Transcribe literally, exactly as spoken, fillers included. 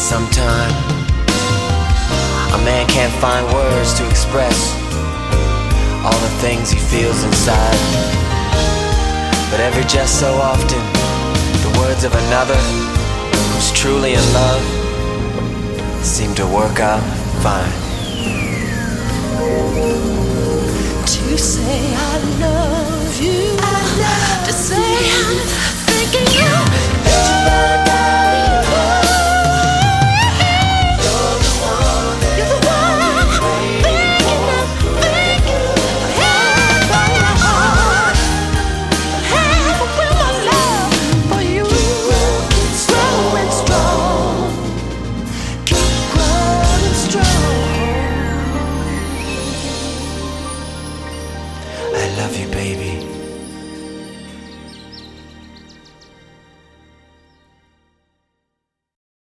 Sometimes a man can't find words to express all the things he feels inside. But every just so often, the words of another who's truly in love seem to work out fine. To say I love you, I love to say I'm thinking you, that you better darling, you're the one, you're the one, thinking of, thinking of, hand by my heart, hand with my love for you, growing strong, keep growing strong. I love you, baby.